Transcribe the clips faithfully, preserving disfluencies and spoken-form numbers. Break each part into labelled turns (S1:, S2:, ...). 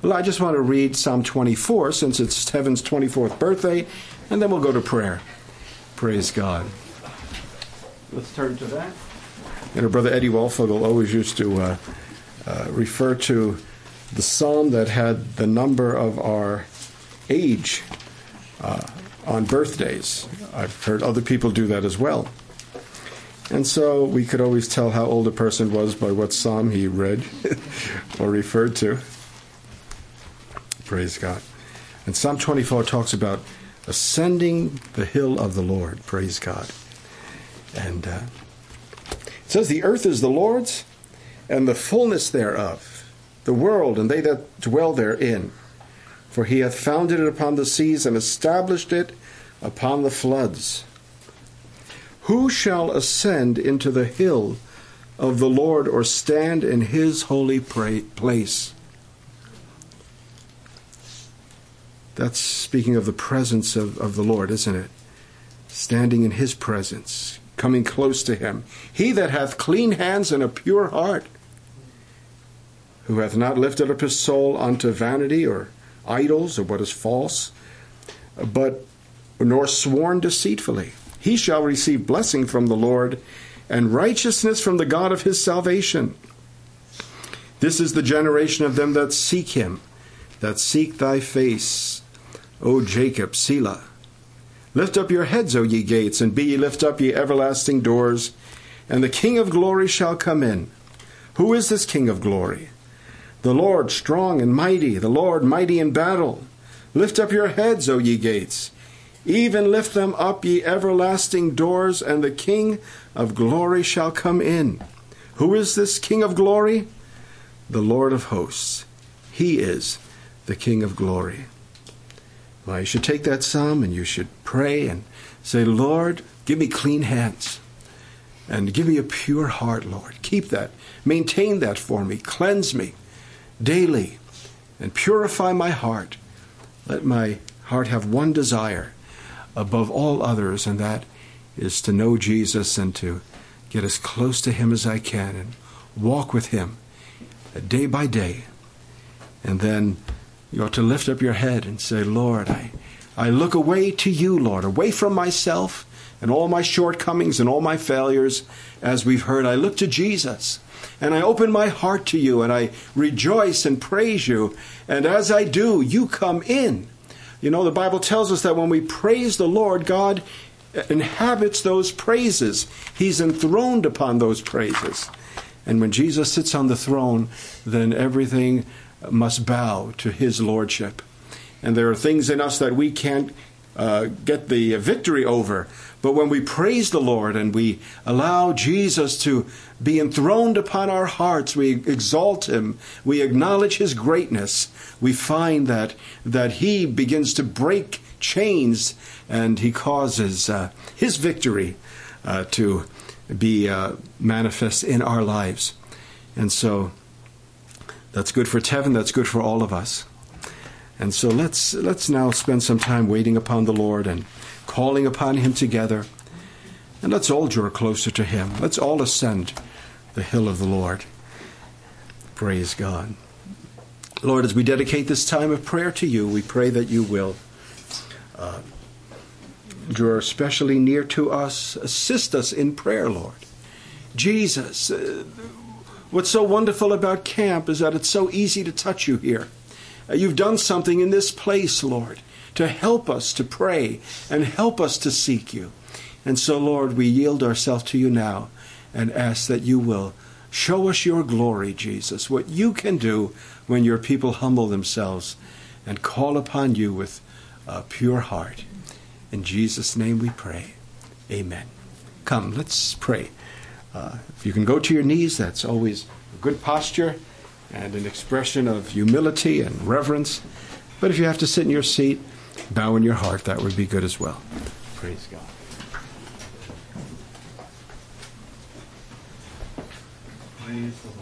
S1: Well, I just want to read Psalm twenty-four, since it's Heaven's twenty-fourth birthday, and then we'll go to prayer. Praise God. Let's turn to that. You know, Brother Eddie Walfogel always used to uh, uh, refer to the psalm that had the number of our age uh, on birthdays. I've heard other people do that as well. And so we could always tell how old a person was by what psalm he read or referred to. Praise God. And Psalm twenty-four talks about ascending the hill of the Lord. Praise God. And uh, it says, the earth is the Lord's, and the fullness thereof, the world, and they that dwell therein. For he hath founded it upon the seas, and established it upon the floods. Who shall ascend into the hill of the Lord, or stand in his holy place? That's speaking of the presence of, of the Lord, isn't it? Standing in his presence, coming close to him. He that hath clean hands and a pure heart, who hath not lifted up his soul unto vanity or idols or what is false, but nor sworn deceitfully. He shall receive blessing from the Lord, and righteousness from the God of his salvation. This is the generation of them that seek him, that seek thy face, O Jacob, Selah. Lift up your heads, O ye gates, and be ye lift up, ye everlasting doors, and the King of glory shall come in. Who is this King of glory? The Lord strong and mighty, the Lord mighty in battle. Lift up your heads, O ye gates, even lift them up, ye everlasting doors, and the King of glory shall come in. Who is this King of glory? The Lord of hosts. He is the King of glory. Well, you should take that psalm and you should pray and say, Lord, give me clean hands and give me a pure heart, Lord. Keep that. Maintain that for me. Cleanse me daily and purify my heart. Let my heart have one desire above all others, and that is to know Jesus and to get as close to him as I can and walk with him day by day. And then you ought to lift up your head and say, Lord, I, I look away to you, Lord, away from myself and all my shortcomings and all my failures. As we've heard, I look to Jesus, and I open my heart to you, and I rejoice and praise you. And as I do, you come in. You know, the Bible tells us that when we praise the Lord, God inhabits those praises. He's enthroned upon those praises. And when Jesus sits on the throne, then everything must bow to his lordship. And there are things in us that we can't uh, get the victory over. But when we praise the Lord and we allow Jesus to be enthroned upon our hearts, we exalt him, we acknowledge his greatness, we find that that he begins to break chains, and he causes uh, his victory uh, to be uh, manifest in our lives. And so that's good for Tevin, that's good for all of us. And so let's let's now spend some time waiting upon the Lord and calling upon him together. And let's all draw closer to him. Let's all ascend the hill of the Lord. Praise God. Lord, as we dedicate this time of prayer to you, we pray that you will uh, draw especially near to us. Assist us in prayer, Lord. Jesus, uh, what's so wonderful about camp is that it's so easy to touch you here. Uh, you've done something in this place, Lord, to help us to pray and help us to seek you. And so, Lord, we yield ourselves to you now and ask that you will show us your glory, Jesus, what you can do when your people humble themselves and call upon you with a pure heart. In Jesus' name we pray. Amen. Come, let's pray. Uh, if you can go to your knees, that's always a good posture and an expression of humility and reverence. But if you have to sit in your seat, bow in your heart, that would be good as well. Praise God. Praise the Lord.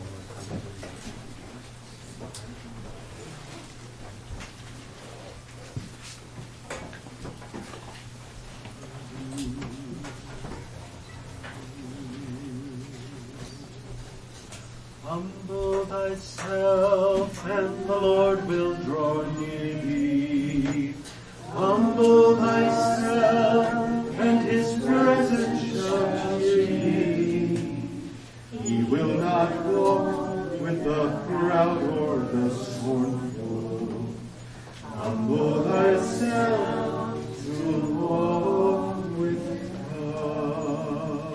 S2: Humble thyself, and the Lord will draw near thee. Humble thyself, and his presence shall cheer thee. He will not walk with the proud or the scornful. Humble thyself to walk with God.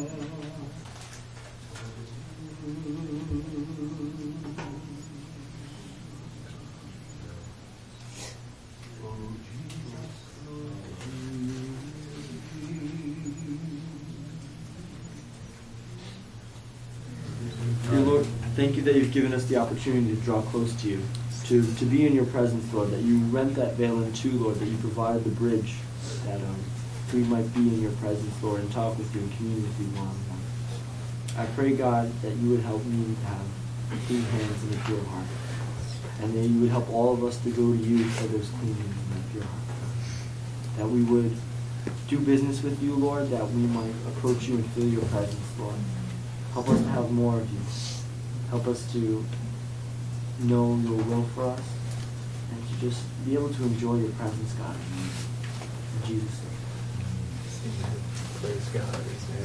S3: Dear Lord, thank you that you've given us the opportunity to draw close to you, to, to be in your presence, Lord, that you rent that veil in two, Lord, that you provided the bridge, that um, we might be in your presence, Lord, and talk with you and commune with you one on one. I pray, God, that you would help me to have clean hands and a pure heart, and that you would help all of us to go to you for those clean hands and a pure heart. That we would do business with you, Lord, that we might approach you and feel your presence, Lord. Help us to have more of you. Help us to know your will for us and to just be able to enjoy your presence, God. In Jesus' name.
S1: Praise God.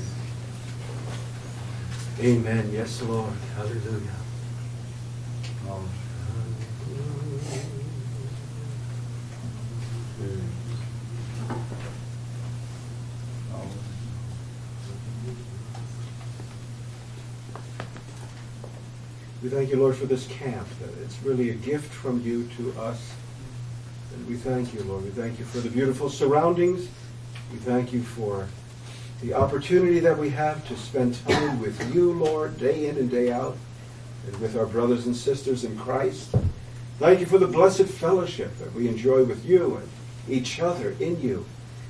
S1: Amen. Amen. Yes, Lord. Hallelujah. Oh. We thank you, Lord, for this camp. It's really a gift from you to us. And we thank you, Lord. We thank you for the beautiful surroundings. We thank you for the opportunity that we have to spend time with you, Lord, day in and day out, and with our brothers and sisters in Christ. Thank you for the blessed fellowship that we enjoy with you and each other in you.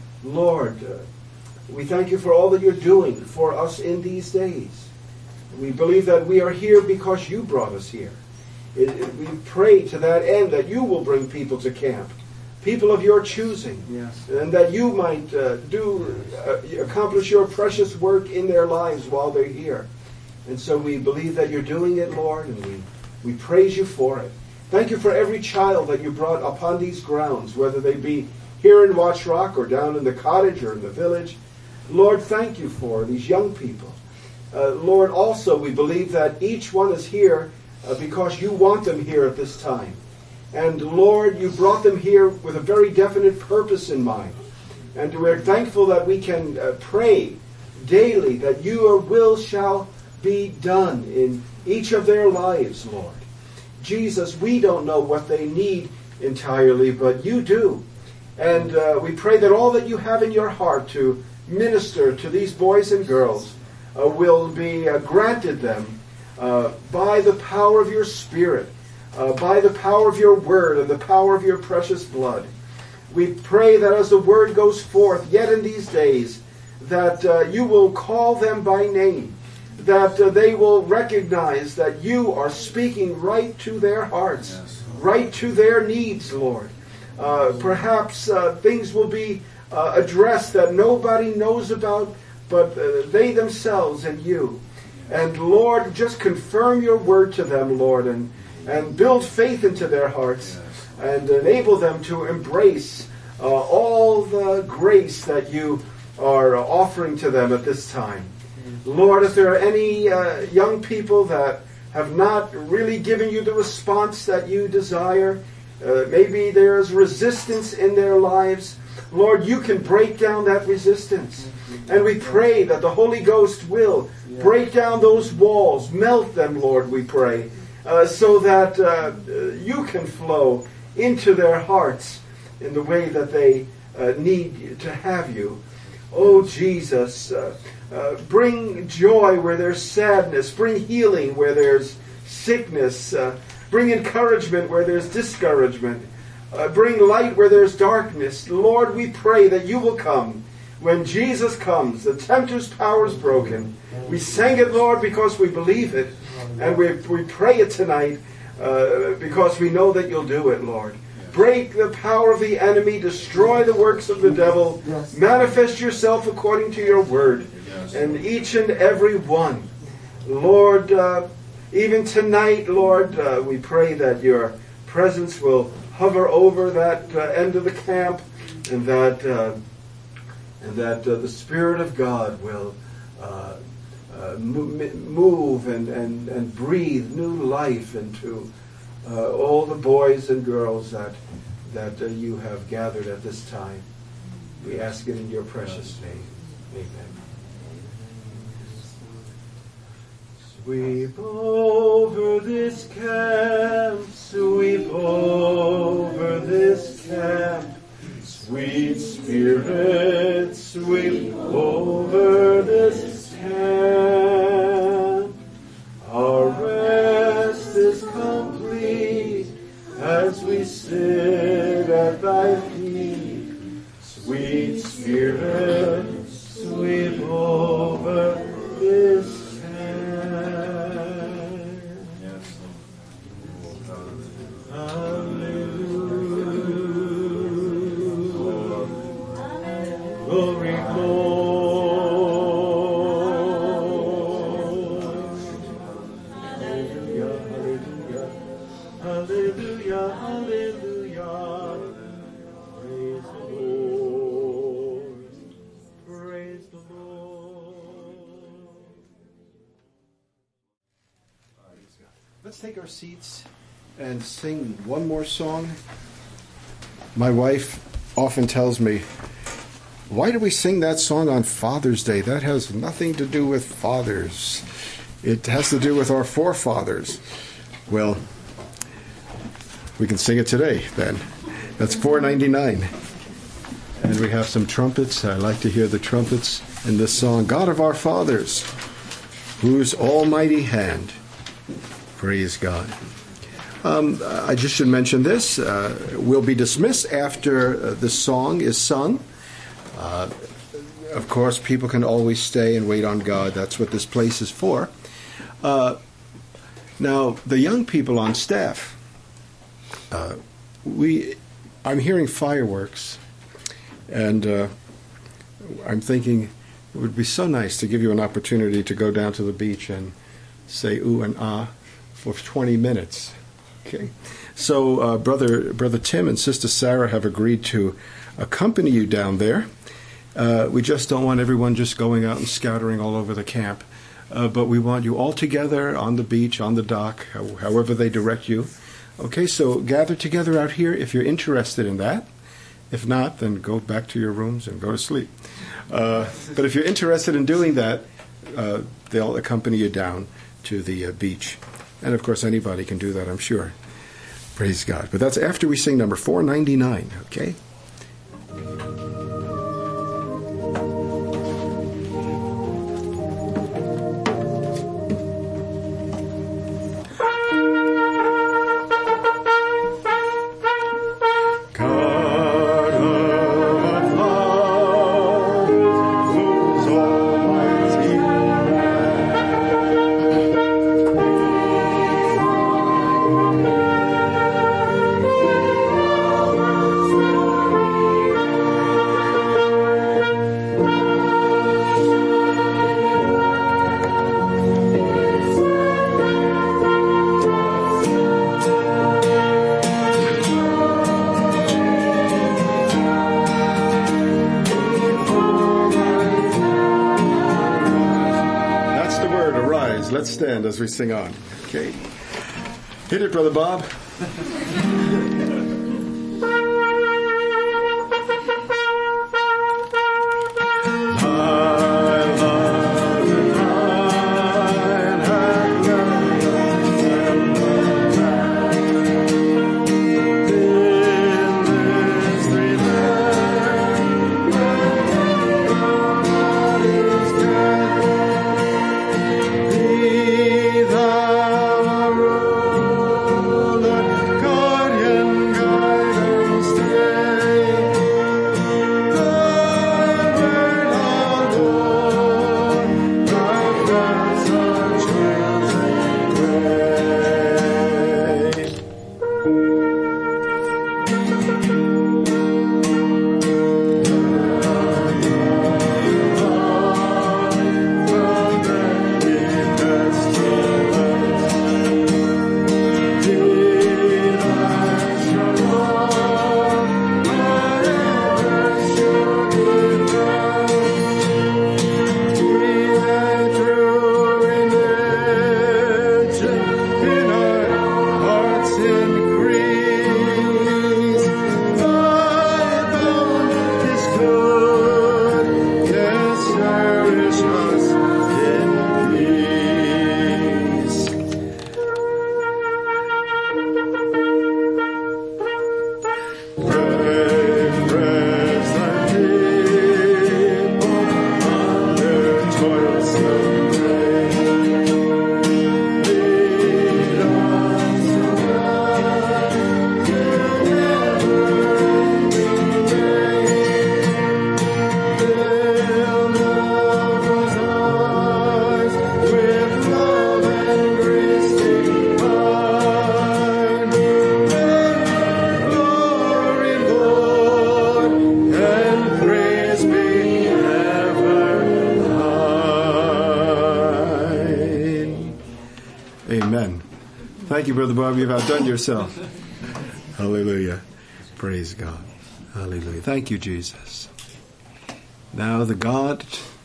S1: Lord, uh, we thank you for all that you're doing for us in these days. We believe that we are here because you brought us here. It, it, we pray to that end that you will bring people to camp, people of your choosing,
S3: yes,
S1: and that you might uh, do uh, accomplish your precious work in their lives while they're here. And so we believe that you're doing it, Lord, and we, we praise you for it. Thank you for every child that you brought upon these grounds, whether they be here in Watch Rock or down in the cottage or in the village. Lord, thank you for these young people. Uh, Lord, also we believe that each one is here uh, because you want them here at this time. And Lord, you brought them here with a very definite purpose in mind. And we're thankful that we can uh, pray daily that your will shall be done in each of their lives, Lord. Jesus, we don't know what they need entirely, but you do. And uh, we pray that all that you have in your heart to minister to these boys and girls Uh, will be uh, granted them uh, by the power of your Spirit, uh, by the power of your word and the power of your precious blood. We pray that as the word goes forth yet in these days, that uh, you will call them by name, that uh, they will recognize that you are speaking right to their hearts, yes, right to their needs, Lord. Uh, perhaps uh, things will be uh, addressed that nobody knows about, but uh, they themselves and you. And Lord, just confirm your word to them, Lord, and, and build faith into their hearts, and enable them to embrace uh, all the grace that you are offering to them at this time. Lord, if there are any uh, young people that have not really given you the response that you desire, uh, maybe there's resistance in their lives, Lord, you can break down that resistance. And we pray that the Holy Ghost will break down those walls, melt them, Lord, we pray, uh, so that uh, you can flow into their hearts in the way that they uh, need to have you. Oh, Jesus, uh, uh, bring joy where there's sadness, bring healing where there's sickness, uh, bring encouragement where there's discouragement, uh, bring light where there's darkness. Lord, we pray that you will come. When Jesus comes, the tempter's power is broken. We sang it, Lord, because we believe it. And we, we pray it tonight uh, because we know that you'll do it, Lord. Break the power of the enemy. Destroy the works of the devil. Manifest yourself according to your word. And each and every one. Lord, uh, even tonight, Lord, uh, we pray that your presence will hover over that uh, end of the camp, and that uh, and that uh, the Spirit of God will uh, uh, move and, and, and breathe new life into uh, all the boys and girls that that uh, you have gathered at this time. We ask it in your precious name. Amen. Sweep over this camp, sweep over this camp, sweet Spirit, sweep over this camp. Our rest is complete as we sit at thy feet. Sweet Spirit, sweep over this glory, hallelujah, hallelujah, hallelujah, hallelujah. Praise the Lord, praise the Lord. Let's take our seats and sing one more song. My wife often tells me, why do we sing that song on Father's Day? That has nothing to do with fathers. It has to do with our forefathers. Well, we can sing it today, then. That's four ninety-nine. And we have some trumpets. I like to hear the trumpets in this song. God of our fathers, whose almighty hand. Praise God. Um, I just should mention this. Uh, we'll be dismissed after uh, the song is sung. Uh, of course, people can always stay and wait on God. That's what this place is for. Uh, now, the young people on staff, uh, we, I'm hearing fireworks, and uh, I'm thinking it would be so nice to give you an opportunity to go down to the beach and say ooh and ah for twenty minutes. Okay, so uh, brother brother Tim and sister Sarah have agreed to accompany you down there. Uh, we just don't want everyone just going out and scattering all over the camp, uh, but we want you all together on the beach, on the dock, how, however they direct you. Okay, so gather together out here if you're interested in that. If not, then go back to your rooms and go to sleep. Uh, but if you're interested in doing that, uh, they'll accompany you down to the uh, beach. And, of course, anybody can do that, I'm sure. Praise God. But that's after we sing number four ninety-nine, okay? Let's stand as we sing on. Okay. Hit it, Brother Bob.
S2: Be thou ruler
S1: Thank you, Brother Bob. You've outdone yourself. Hallelujah. Praise God. Hallelujah. Thank you, Jesus. Now the God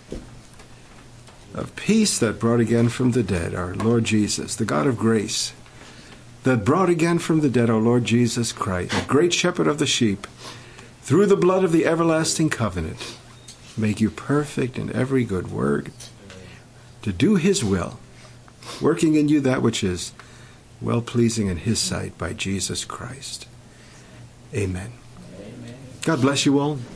S1: of peace that brought again from the dead our Lord Jesus, the God of grace that brought again from the dead our Lord Jesus Christ, the great shepherd of the sheep, through the blood of the everlasting covenant, make you perfect in every good work, to do his will, working in you that which is well-pleasing in his sight by Jesus Christ. Amen. God bless you all.